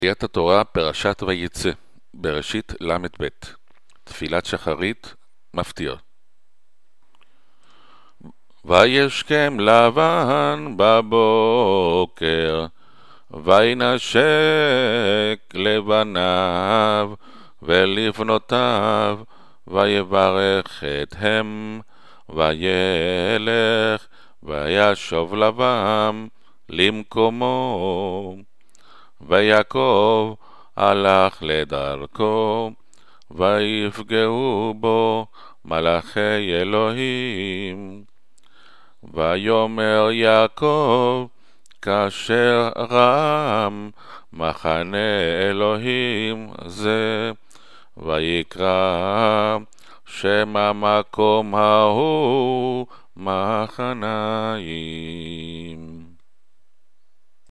קריאת התורה, פרשת ויצא, בראשית ל"ב, תפילת שחרית, מפטיר. וישכם לבן בבוקר, וינשק לבניו ולבנותיו, ויברך אתהם, וילך, וישוב לבם למקומו. ויעקב הלך לדרכו, ויפגעו בו מלאכי אלוהים. ויאמר יעקב, כאשר רם מחנה אלוהים זה, ויקרא שם המקום ההוא מחניים.